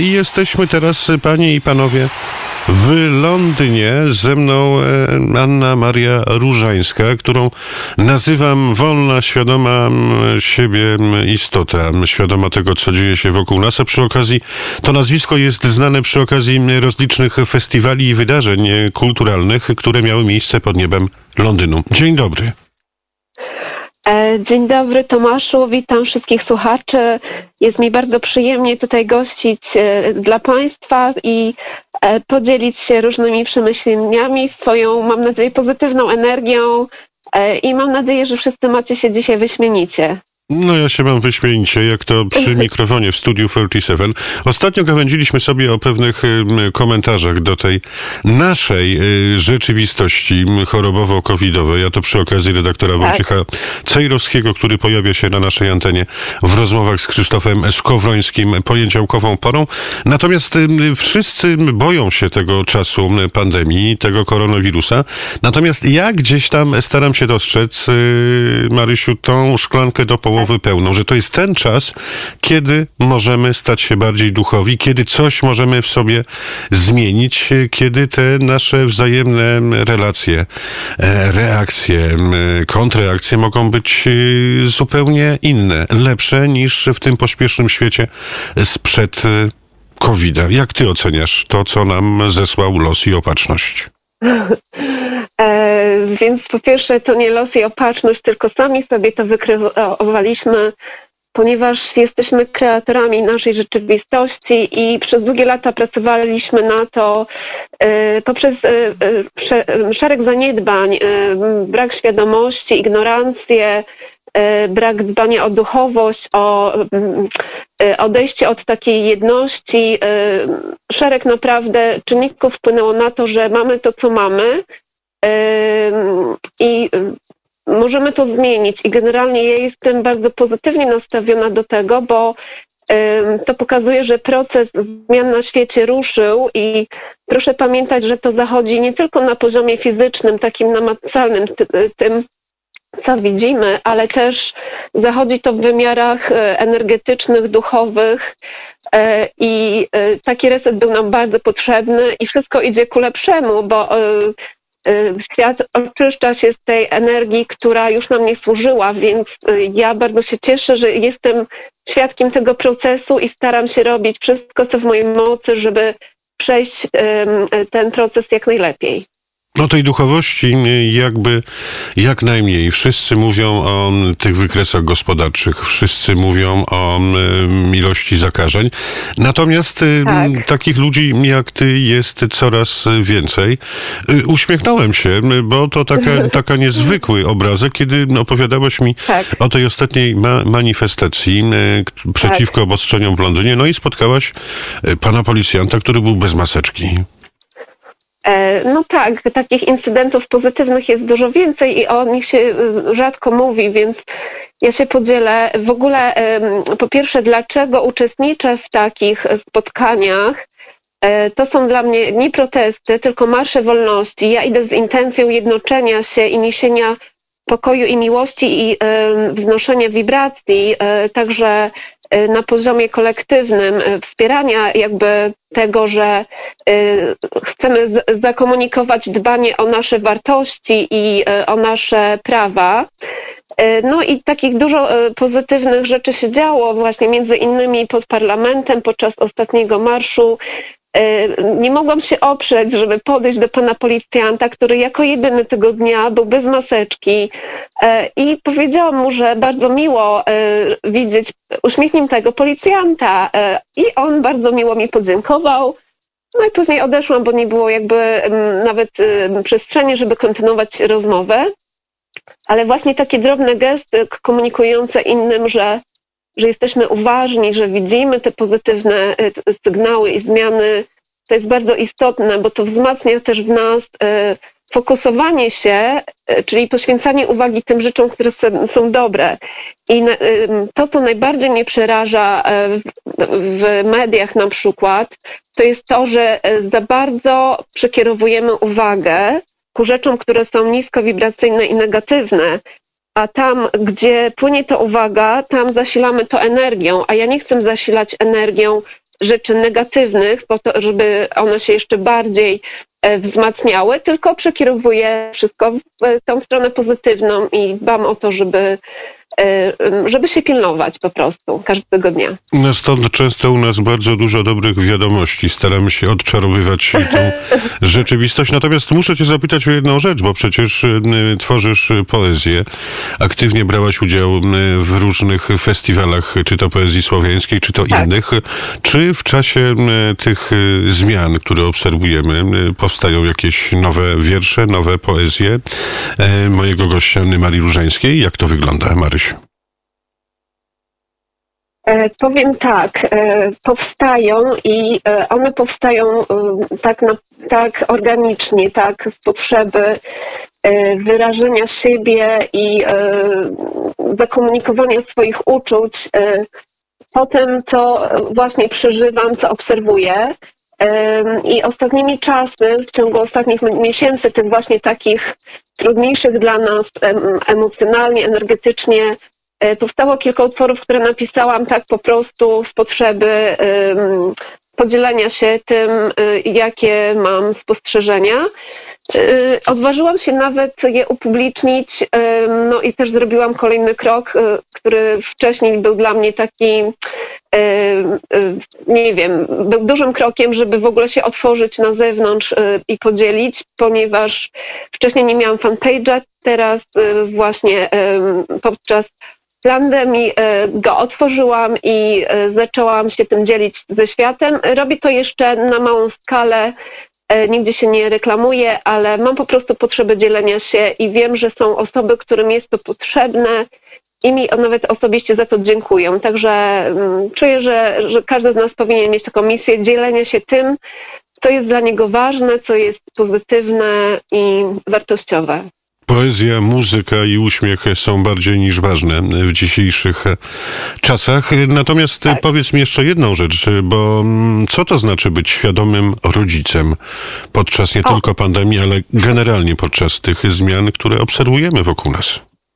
I jesteśmy teraz, panie i panowie, w Londynie. Ze mną Anna Maria Różańska, którą nazywam wolna, świadoma siebie istota, świadoma tego, co dzieje się wokół nas, a przy okazji to nazwisko jest znane przy okazji rozlicznych festiwali i wydarzeń kulturalnych, które miały miejsce pod niebem Londynu. Dzień dobry. Dzień dobry, Tomaszu, witam wszystkich słuchaczy. Jest mi bardzo przyjemnie tutaj gościć dla Państwa i podzielić się różnymi przemyśleniami, swoją, mam nadzieję, pozytywną energią i mam nadzieję, że wszyscy macie się dzisiaj wyśmienicie. No ja się mam wyśmienicie, jak to przy mikrofonie w Studiu 47. Ostatnio gawędziliśmy sobie o pewnych komentarzach do tej naszej rzeczywistości chorobowo-covidowej. Ja to przy okazji redaktora Wojciecha Cejrowskiego, który pojawia się na naszej antenie w rozmowach z Krzysztofem Skowrońskim poniedziałkową porą. Natomiast wszyscy boją się tego czasu pandemii, tego koronawirusa. Natomiast ja gdzieś tam staram się dostrzec, Marysiu, tą szklankę do połowy pełną, że to jest ten czas, kiedy możemy stać się bardziej duchowi, kiedy coś możemy w sobie zmienić, kiedy te nasze wzajemne relacje, reakcje, kontrreakcje mogą być zupełnie inne, lepsze niż w tym pośpiesznym świecie sprzed COVID-a. Jak ty oceniasz to, co nam zesłał los i opatrzność? Więc po pierwsze to nie los i opatrzność, tylko sami sobie to wykreowaliśmy, ponieważ jesteśmy kreatorami naszej rzeczywistości i przez długie lata pracowaliśmy na to poprzez szereg zaniedbań, brak świadomości, ignorancję, brak dbania o duchowość, o odejście od takiej jedności. Szereg naprawdę czynników wpłynęło na to, że mamy to, co mamy i możemy to zmienić. I generalnie ja jestem bardzo pozytywnie nastawiona do tego, bo to pokazuje, że proces zmian na świecie ruszył i proszę pamiętać, że to zachodzi nie tylko na poziomie fizycznym, takim namacalnym, tym co widzimy, ale też zachodzi to w wymiarach energetycznych, duchowych i taki reset był nam bardzo potrzebny i wszystko idzie ku lepszemu, bo świat oczyszcza się z tej energii, która już nam nie służyła, więc ja bardzo się cieszę, że jestem świadkiem tego procesu i staram się robić wszystko, co w mojej mocy, żeby przejść ten proces jak najlepiej. No tej duchowości jak najmniej. Wszyscy mówią o tych wykresach gospodarczych, wszyscy mówią o ilości zakażeń. Natomiast takich ludzi jak ty jest coraz więcej. Uśmiechnąłem się, bo to taka niezwykły obrazek, kiedy opowiadałaś mi o tej ostatniej manifestacji przeciwko obostrzeniom w Londynie. No i spotkałaś pana policjanta, który był bez maseczki. No tak, takich incydentów pozytywnych jest dużo więcej i o nich się rzadko mówi, więc ja się podzielę. W ogóle po pierwsze, dlaczego uczestniczę w takich spotkaniach? To są dla mnie nie protesty, tylko marsze wolności. Ja idę z intencją jednoczenia się i niesienia pokoju i miłości i wznoszenia wibracji, także na poziomie kolektywnym, wspierania jakby tego, że chcemy zakomunikować dbanie o nasze wartości i o nasze prawa. No i takich dużo pozytywnych rzeczy się działo właśnie między innymi pod parlamentem podczas ostatniego marszu. Nie mogłam się oprzeć, żeby podejść do pana policjanta, który jako jedyny tego dnia był bez maseczki i powiedziałam mu, że bardzo miło widzieć uśmiechniętego policjanta i on bardzo miło mi podziękował. No i później odeszłam, bo nie było jakby nawet przestrzeni, żeby kontynuować rozmowę, ale właśnie takie drobne gesty komunikujące innym, że jesteśmy uważni, że widzimy te pozytywne sygnały i zmiany, to jest bardzo istotne, bo to wzmacnia też w nas fokusowanie się, czyli poświęcanie uwagi tym rzeczom, które są dobre. I to, co najbardziej mnie przeraża w mediach na przykład, to jest to, że za bardzo przekierowujemy uwagę ku rzeczom, które są niskowibracyjne i negatywne, a tam, gdzie płynie ta uwaga, tam zasilamy to energią, a ja nie chcę zasilać energią rzeczy negatywnych, po to, żeby one się jeszcze bardziej wzmacniały, tylko przekierowuję wszystko w tą stronę pozytywną i dbam o to, żeby się pilnować po prostu każdego dnia. No stąd często u nas bardzo dużo dobrych wiadomości. Staramy się odczarowywać tą rzeczywistość. Natomiast muszę cię zapytać o jedną rzecz, bo przecież tworzysz poezję. Aktywnie brałaś udział w różnych festiwalach, czy to poezji słowiańskiej, czy to innych. Czy w czasie tych zmian, które obserwujemy, powstają jakieś nowe wiersze, nowe poezje mojego gościa Anny Marii Różańskiej? Jak to wygląda, Marysiu? Powiem tak, powstają i one powstają tak organicznie, tak z potrzeby wyrażenia siebie i zakomunikowania swoich uczuć po tym, co właśnie przeżywam, co obserwuję. I ostatnimi czasy, w ciągu ostatnich miesięcy, tych właśnie takich trudniejszych dla nas emocjonalnie, energetycznie, powstało kilka utworów, które napisałam tak po prostu z potrzeby podzielenia się tym, jakie mam spostrzeżenia. Odważyłam się nawet je upublicznić, no i też zrobiłam kolejny krok, który wcześniej był dla mnie taki, nie wiem, był dużym krokiem, żeby w ogóle się otworzyć na zewnątrz i podzielić, ponieważ wcześniej nie miałam fanpage'a, teraz właśnie podczas pandemii go otworzyłam i zaczęłam się tym dzielić ze światem. Robię to jeszcze na małą skalę, nigdzie się nie reklamuję, ale mam po prostu potrzebę dzielenia się i wiem, że są osoby, którym jest to potrzebne i mi nawet osobiście za to dziękują. Także czuję, że każdy z nas powinien mieć taką misję dzielenia się tym, co jest dla niego ważne, co jest pozytywne i wartościowe. Poezja, muzyka i uśmiech są bardziej niż ważne w dzisiejszych czasach. Natomiast powiedz mi jeszcze jedną rzecz, bo co to znaczy być świadomym rodzicem podczas nie tylko pandemii, ale generalnie podczas tych zmian, które obserwujemy wokół nas?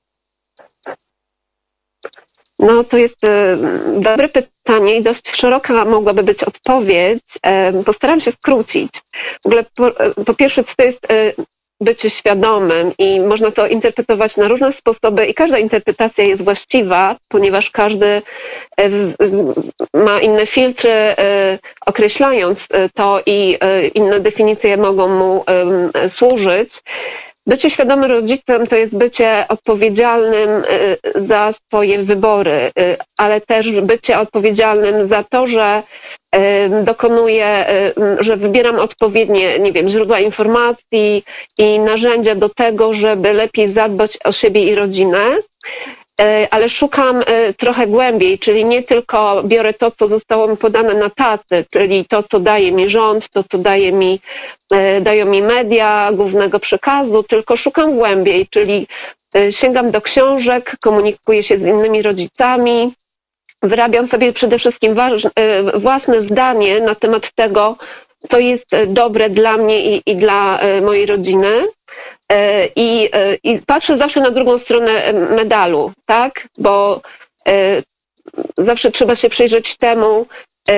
No to jest dobre pytanie i dość szeroka mogłaby być odpowiedź. Postaram się skrócić. W ogóle po pierwsze, co to jest bycie świadomym i można to interpretować na różne sposoby i każda interpretacja jest właściwa, ponieważ każdy ma inne filtry określając to i inne definicje mogą mu służyć. Bycie świadomym rodzicem to jest bycie odpowiedzialnym za swoje wybory, ale też bycie odpowiedzialnym za to, że dokonuję, że wybieram odpowiednie, nie wiem, źródła informacji i narzędzia do tego, żeby lepiej zadbać o siebie i rodzinę. Ale szukam trochę głębiej, czyli nie tylko biorę to, co zostało mi podane na tacy, czyli to, co daje mi rząd, to, co dają mi media głównego przekazu, tylko szukam głębiej, czyli sięgam do książek, komunikuję się z innymi rodzicami, wyrabiam sobie przede wszystkim własne zdanie na temat tego, co jest dobre dla mnie i dla mojej rodziny. I patrzę zawsze na drugą stronę medalu, tak? Bo zawsze trzeba się przyjrzeć temu,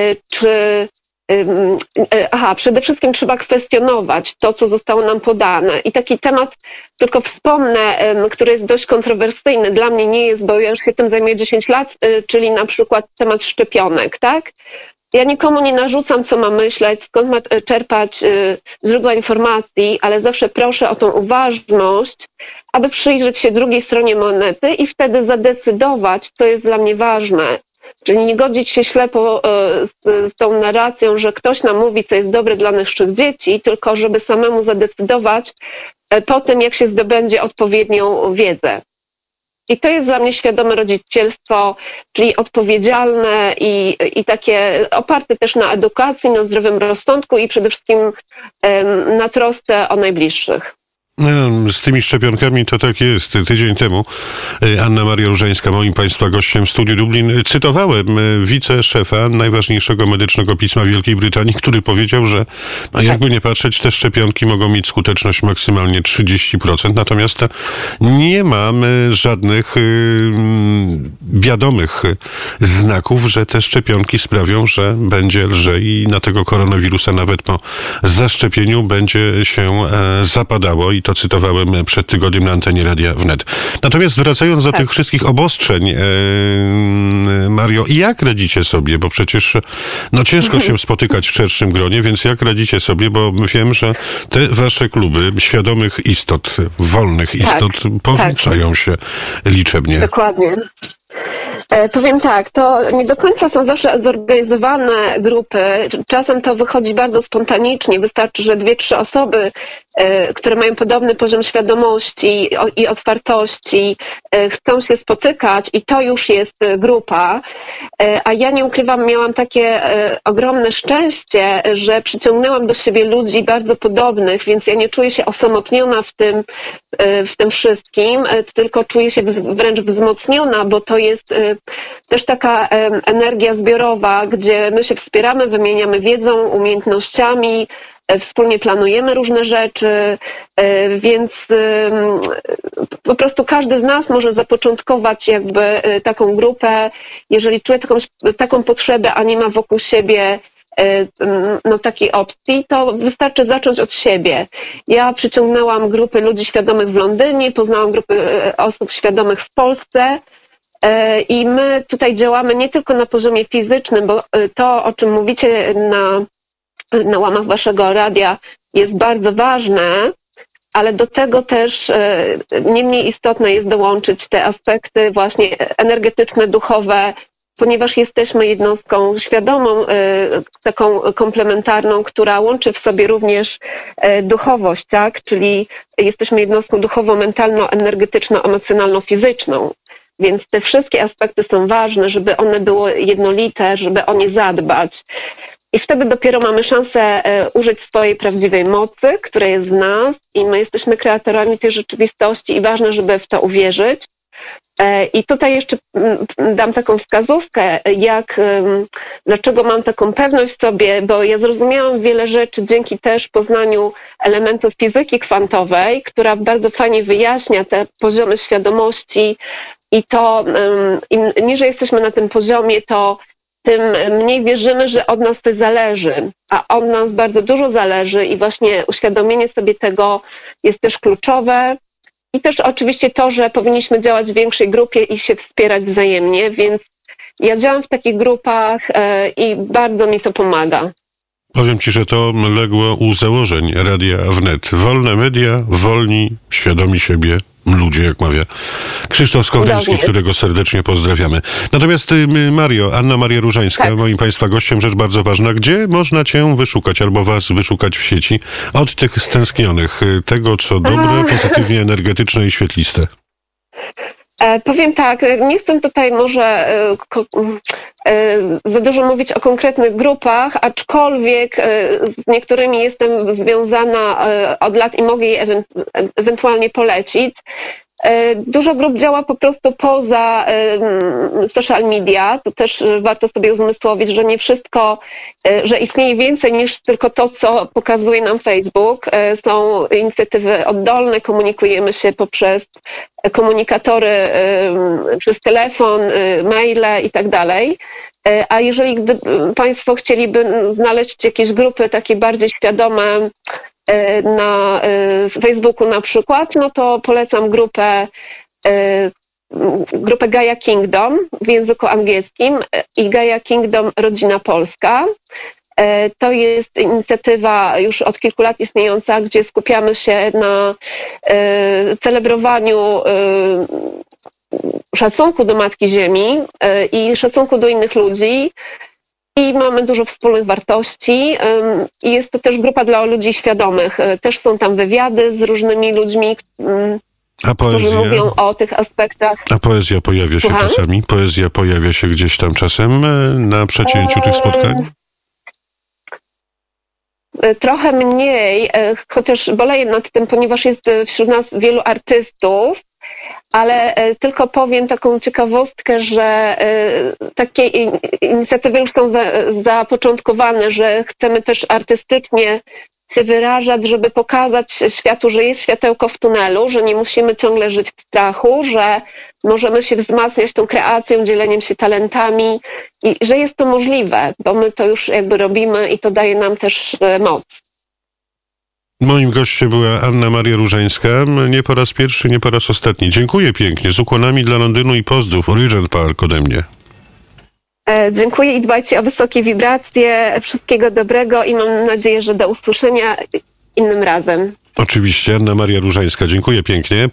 przede wszystkim trzeba kwestionować to, co zostało nam podane. I taki temat, tylko wspomnę, który jest dość kontrowersyjny, dla mnie nie jest, bo ja już się tym zajmuję 10 lat, czyli na przykład temat szczepionek, tak? Ja nikomu nie narzucam, co ma myśleć, skąd ma czerpać źródła informacji, ale zawsze proszę o tą uważność, aby przyjrzeć się drugiej stronie monety i wtedy zadecydować, co jest dla mnie ważne. Czyli nie godzić się ślepo z tą narracją, że ktoś nam mówi, co jest dobre dla naszych dzieci, tylko żeby samemu zadecydować po tym, jak się zdobędzie odpowiednią wiedzę. I to jest dla mnie świadome rodzicielstwo, czyli odpowiedzialne i takie oparte też na edukacji, na zdrowym rozsądku i przede wszystkim na trosce o najbliższych. No, z tymi szczepionkami to tak jest. Tydzień temu Anna Maria Różańska, moim Państwa gościem w Studiu Lublin, cytowałem wiceszefa najważniejszego medycznego pisma Wielkiej Brytanii, który powiedział, że no jakby nie patrzeć, te szczepionki mogą mieć skuteczność maksymalnie 30%, natomiast nie mamy żadnych wiadomych znaków, że te szczepionki sprawią, że będzie lżej i na tego koronawirusa nawet po zaszczepieniu będzie się zapadało i to cytowałem przed tygodniem na antenie Radia Wnet. Natomiast wracając do tych wszystkich obostrzeń, Mario, jak radzicie sobie? Bo przecież no ciężko się spotykać w szerszym gronie, więc jak radzicie sobie? Bo wiem, że te wasze kluby świadomych istot, wolnych istot powiększają się liczebnie. Dokładnie. Powiem tak, to nie do końca są zawsze zorganizowane grupy. Czasem to wychodzi bardzo spontanicznie. Wystarczy, że 2-3 osoby, które mają podobny poziom świadomości i otwartości, chcą się spotykać i to już jest grupa. A ja nie ukrywam, miałam takie ogromne szczęście, że przyciągnęłam do siebie ludzi bardzo podobnych, więc ja nie czuję się osamotniona w tym wszystkim, tylko czuję się wręcz wzmocniona, bo to jest też taka energia zbiorowa, gdzie my się wspieramy, wymieniamy wiedzą, umiejętnościami, wspólnie planujemy różne rzeczy, więc po prostu każdy z nas może zapoczątkować jakby taką grupę, jeżeli czuje taką potrzebę, a nie ma wokół siebie takiej opcji, to wystarczy zacząć od siebie. Ja przyciągnęłam grupy ludzi świadomych w Londynie, poznałam grupy osób świadomych w Polsce, i my tutaj działamy nie tylko na poziomie fizycznym, bo to, o czym mówicie na łamach waszego radia, jest bardzo ważne, ale do tego też nie mniej istotne jest dołączyć te aspekty właśnie energetyczne, duchowe, ponieważ jesteśmy jednostką świadomą, taką komplementarną, która łączy w sobie również duchowość, tak? Czyli jesteśmy jednostką duchowo-mentalno-energetyczno-emocjonalno-fizyczną. Więc te wszystkie aspekty są ważne, żeby one były jednolite, żeby o nie zadbać. I wtedy dopiero mamy szansę użyć swojej prawdziwej mocy, która jest w nas i my jesteśmy kreatorami tej rzeczywistości i ważne, żeby w to uwierzyć. I tutaj jeszcze dam taką wskazówkę, dlaczego mam taką pewność w sobie, bo ja zrozumiałam wiele rzeczy dzięki też poznaniu elementów fizyki kwantowej, która bardzo fajnie wyjaśnia te poziomy świadomości i to im niżej jesteśmy na tym poziomie, to tym mniej wierzymy, że od nas coś zależy, a od nas bardzo dużo zależy i właśnie uświadomienie sobie tego jest też kluczowe. I też oczywiście to, że powinniśmy działać w większej grupie i się wspierać wzajemnie, więc ja działam w takich grupach i bardzo mi to pomaga. Powiem ci, że to legło u założeń Radia Wnet. Wolne media, wolni, świadomi siebie ludzie, jak mawia Krzysztof Skowroński, którego serdecznie pozdrawiamy. Natomiast Mario, Anna Maria Różańska, moim Państwa gościem, rzecz bardzo ważna. Gdzie można cię wyszukać albo was wyszukać w sieci od tych stęsknionych, tego co dobre, pozytywnie energetyczne i świetliste? Powiem tak, nie chcę tutaj może za dużo mówić o konkretnych grupach, aczkolwiek z niektórymi jestem związana od lat i mogę je ewentualnie polecić. Dużo grup działa po prostu poza social media. To też warto sobie uzmysłowić, że nie wszystko, że istnieje więcej niż tylko to, co pokazuje nam Facebook. Są inicjatywy oddolne, komunikujemy się poprzez komunikatory, przez telefon, maile i tak dalej. A jeżeli Państwo chcieliby znaleźć jakieś grupy takie bardziej świadome, na Facebooku na przykład, no to polecam grupę Gaia Kingdom w języku angielskim i Gaia Kingdom Rodzina Polska. To jest inicjatywa już od kilku lat istniejąca, gdzie skupiamy się na celebrowaniu szacunku do Matki Ziemi i szacunku do innych ludzi. I mamy dużo wspólnych wartości i jest to też grupa dla ludzi świadomych. Też są tam wywiady z różnymi ludźmi, którzy mówią o tych aspektach. A poezja pojawia się czasami? Poezja pojawia się gdzieś tam czasem na przecięciu tych spotkań? trochę mniej, chociaż boleję nad tym, ponieważ jest wśród nas wielu artystów, ale tylko powiem taką ciekawostkę, że takie inicjatywy już są zapoczątkowane, że chcemy też artystycznie się wyrażać, żeby pokazać światu, że jest światełko w tunelu, że nie musimy ciągle żyć w strachu, że możemy się wzmacniać tą kreacją, dzieleniem się talentami i że jest to możliwe, bo my to już jakby robimy i to daje nam też moc. Moim gościem była Anna Maria Różańska. Nie po raz pierwszy, nie po raz ostatni. Dziękuję pięknie. Z ukłonami dla Londynu i pozdrów. Regent Park ode mnie. Dziękuję i dbajcie o wysokie wibracje. Wszystkiego dobrego i mam nadzieję, że do usłyszenia innym razem. Oczywiście, Anna Maria Różańska. Dziękuję pięknie.